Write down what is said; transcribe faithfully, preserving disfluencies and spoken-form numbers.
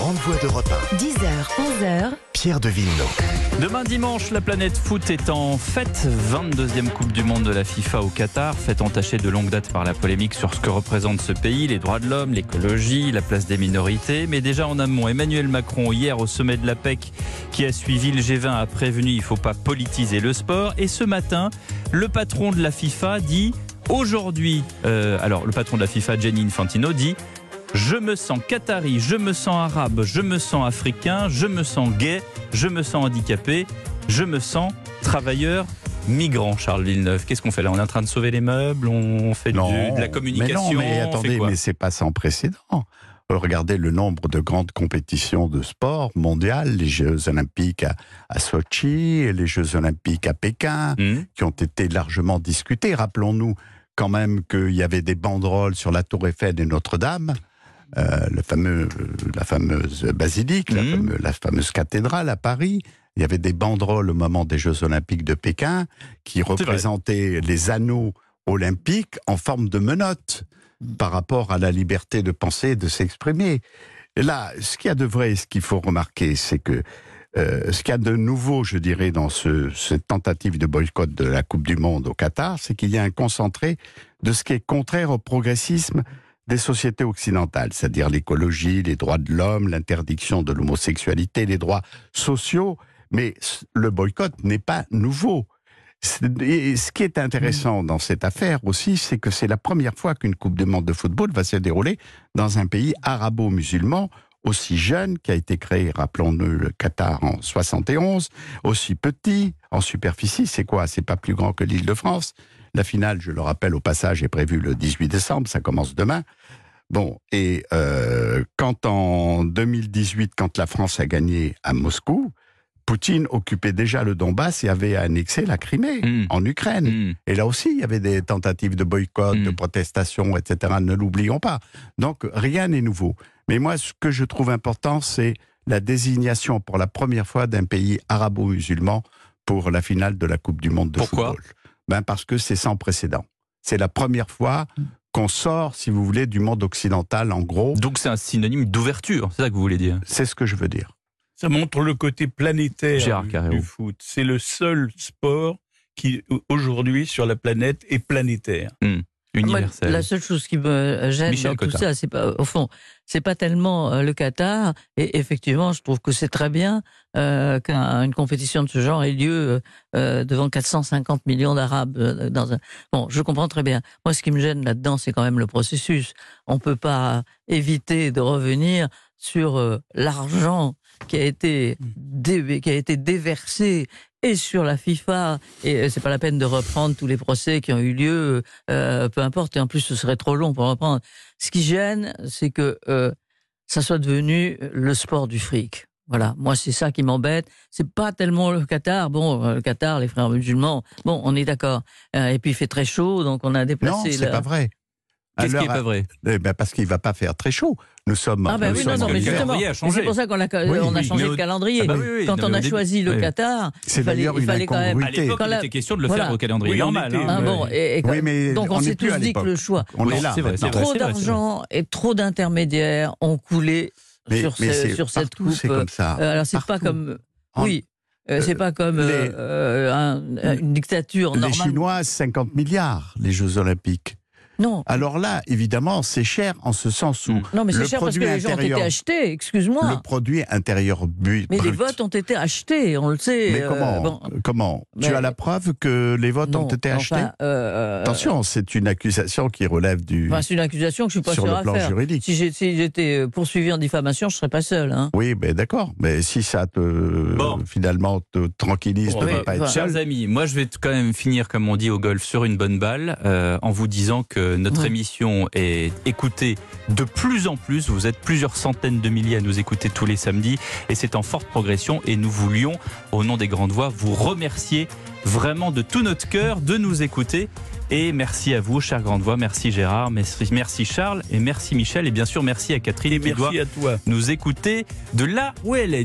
grandes voix d'Europe un. dix heures, onze heures. Pierre de Villeneuve. Demain dimanche, la planète foot est en fête. vingt-deuxième Coupe du Monde de la FIFA au Qatar. Fête entachée de longue date par la polémique sur ce que représente ce pays, les droits de l'homme, l'écologie, la place des minorités. Mais déjà en amont, Emmanuel Macron, hier au sommet de l'APEC, qui a suivi le G vingt, a prévenu il ne faut pas politiser le sport. Et ce matin, le patron de la FIFA dit aujourd'hui, euh, alors le patron de la FIFA, Gianni Infantino, dit je me sens qatari, je me sens arabe, je me sens africain, je me sens gay, je me sens handicapé, je me sens travailleur migrant. Charles Villeneuve, qu'est-ce qu'on fait là? On est en train de sauver les meubles, on fait du, de la communication. Mais non, mais attendez, mais c'est pas sans précédent. Regardez le nombre de grandes compétitions de sport mondiales, les Jeux Olympiques à, à Sochi, les Jeux Olympiques à Pékin, mmh. qui ont été largement discutés. Rappelons-nous quand même qu'il y avait des banderoles sur la Tour Eiffel et Notre-Dame. Euh, le fameux, la fameuse basilique, mmh. la, fameuse, la fameuse cathédrale à Paris. Il y avait des banderoles au moment des Jeux Olympiques de Pékin qui représentaient les anneaux olympiques en forme de menottes mmh. par rapport à la liberté de penser et de s'exprimer. Et là, ce qu'il y a de vrai, ce qu'il faut remarquer, c'est que euh, ce qu'il y a de nouveau, je dirais, dans ce, cette tentative de boycott de la Coupe du Monde au Qatar, c'est qu'il y a un concentré de ce qui est contraire au progressisme des sociétés occidentales, c'est-à-dire l'écologie, les droits de l'homme, l'interdiction de l'homosexualité, les droits sociaux, mais le boycott n'est pas nouveau. Et ce qui est intéressant dans cette affaire aussi, c'est que c'est la première fois qu'une Coupe du Monde de football va se dérouler dans un pays arabo-musulman aussi jeune, qui a été créé, rappelons-nous, le Qatar en soixante et onze, aussi petit, en superficie, c'est quoi? C'est pas plus grand que l'Île-de-France. La finale, je le rappelle au passage, est prévue le dix-huit décembre, ça commence demain. Bon, et euh, quand en deux mille dix-huit, quand la France a gagné à Moscou, Poutine occupait déjà le Donbass et avait annexé la Crimée, mmh. en Ukraine. Mmh. Et là aussi, il y avait des tentatives de boycott, mmh. de protestation, et cetera. Ne l'oublions pas. Donc, rien n'est nouveau. Mais moi, ce que je trouve important, c'est la désignation pour la première fois d'un pays arabo-musulman pour la finale de la Coupe du Monde de Pourquoi football. Ben parce que c'est sans précédent. C'est la première fois qu'on sort, si vous voulez, du monde occidental, en gros. Donc c'est un synonyme d'ouverture, c'est ça que vous voulez dire? C'est ce que je veux dire. Ça montre le côté planétaire du, du foot. C'est le seul sport qui, aujourd'hui, sur la planète, est planétaire. Mmh. Universel. Moi, la seule chose qui me gêne Michel dans tout Cotta. ça, c'est pas, au fond, c'est pas tellement euh, le Qatar. Et effectivement, je trouve que c'est très bien euh, qu'une compétition de ce genre ait lieu euh, devant quatre cent cinquante millions d'Arabes. Euh, dans un... Bon, je comprends très bien. Moi, ce qui me gêne là-dedans, c'est quand même le processus. On peut pas éviter de revenir sur euh, l'argent qui a été dé... qui a été déversé et sur la FIFA, et c'est pas la peine de reprendre tous les procès qui ont eu lieu, euh, peu importe, et en plus ce serait trop long pour reprendre. Ce qui gêne, c'est que euh, ça soit devenu le sport du fric. Voilà, moi c'est ça qui m'embête. C'est pas tellement le Qatar. Bon, le Qatar, les frères musulmans, bon, on est d'accord. Euh, et puis il fait très chaud, donc on a déplacé. Non, c'est la... pas vrai. Qu'est-ce qui n'est pas vrai? Eh ben parce qu'il ne va pas faire très chaud. Nous sommes. Ah ben nous oui, sommes non, non, mais justement, c'est pour ça qu'on a, oui, on a oui, changé au... le calendrier. Ah bah oui, oui, quand non, on a début... choisi le oui. Qatar, c'est il fallait, d'ailleurs il une fallait quand même. À l'époque, il la... était question de le voilà. faire au calendrier oui, normal. Était, Hein. Ah bon, et, et oui, mais donc on, on s'est tous dit que le choix. On est là. C'est vrai, c'est trop vrai, d'argent et trop d'intermédiaires ont coulé mais, sur, mais ce, sur cette coupe. C'est comme ça. Euh, alors c'est partout. pas comme. En... Oui. Euh, c'est pas comme les... euh, un, une dictature normale. Les Chinois, cinquante milliards, les Jeux Olympiques. Non. Alors là, évidemment, c'est cher en ce sens où. Non, mais c'est le cher parce que les gens ont été achetés, excuse-moi. Le produit intérieur but. Mais brut. les votes ont été achetés, on le sait. Mais comment, euh, bon. comment mais... Tu as la preuve que les votes non, ont été achetés enfin, euh... Attention, c'est une accusation qui relève du. Enfin, c'est une accusation que je ne suis pas sur sûr le à plan faire. juridique. Si j'étais poursuivi en diffamation, je ne serais pas seul. Hein. Oui, ben d'accord. Mais si ça te bon. finalement te tranquillise bon, de ne oui, pas enfin, être seul. Chers amis, moi je vais quand même finir, comme on dit au golf, sur une bonne balle, euh, en vous disant que notre ouais. émission est écoutée de plus en plus. Vous êtes plusieurs centaines de milliers à nous écouter tous les samedis et c'est en forte progression. Et nous voulions, au nom des Grandes Voix, vous remercier vraiment de tout notre cœur de nous écouter. Et merci à vous, chère Grande Voix. Merci Gérard, merci, merci Charles et merci Michel. Et bien sûr, merci à Catherine et qui merci doit à toi. nous écouter de là où elle est.